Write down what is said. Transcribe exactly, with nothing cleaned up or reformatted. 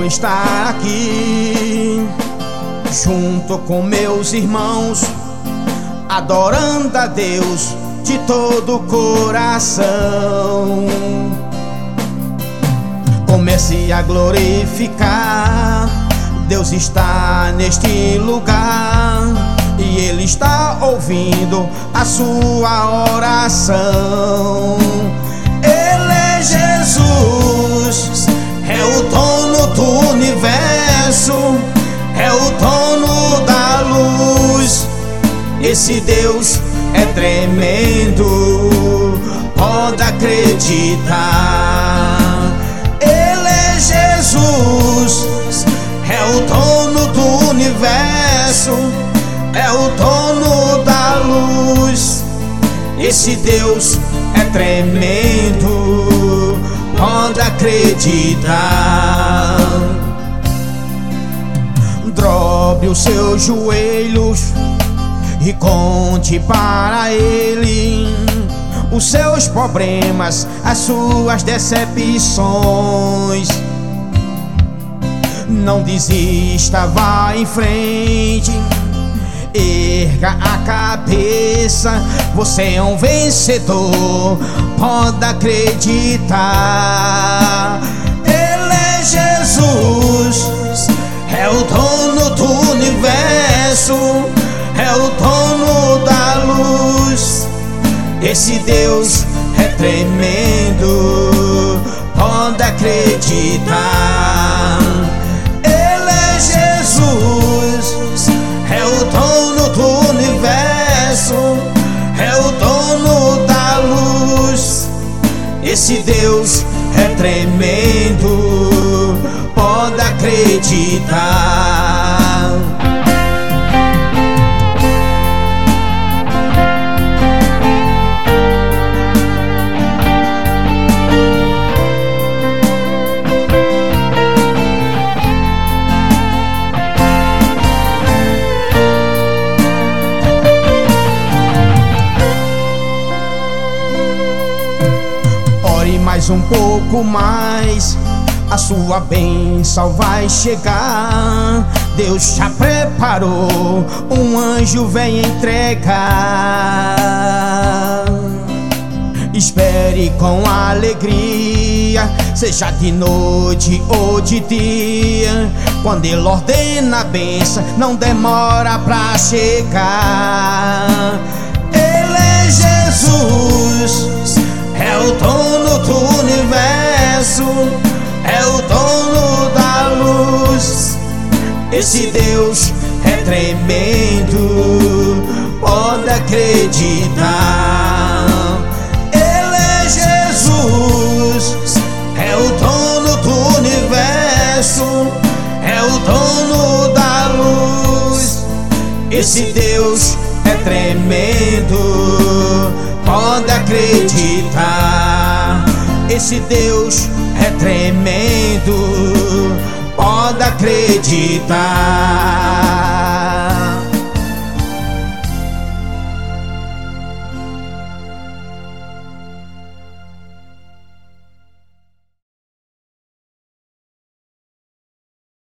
bom estar aqui, junto com meus irmãos, adorando a Deus de todo o coração. Comece a glorificar, Deus está neste lugar e Ele está ouvindo a sua oração. Ele é Jesus, é o dono do universo, é o dono da luz. Esse Deus é tremendo, pode acreditar. Ele é Jesus, é o dono do universo, é o dono da luz. Esse Deus é tremendo, pode acreditar. Dobre os seus joelhos e conte para Ele os seus problemas, as suas decepções. Não desista, vá em frente, erga a cabeça, você é um vencedor, pode acreditar. Ele é Jesus, é o dono do universo, é o dono da luz. Esse Deus é tremendo, pode acreditar. Ele é Jesus, é o dono do universo, é o dono da luz. Esse Deus é tremendo, pode acreditar. Mais um pouco mais, a sua bênção vai chegar. Deus já preparou, um anjo vem entregar. Espere com alegria, seja de noite ou de dia. Quando Ele ordena a bênção, não demora pra chegar. Ele é Jesus, é o dono do universo, é o dono da luz. Esse Deus é tremendo, pode acreditar. Ele é Jesus, é o dono do universo, é o dono da luz. Esse Deus é tremendo, pode acreditar. Esse Deus é tremendo, pode acreditar.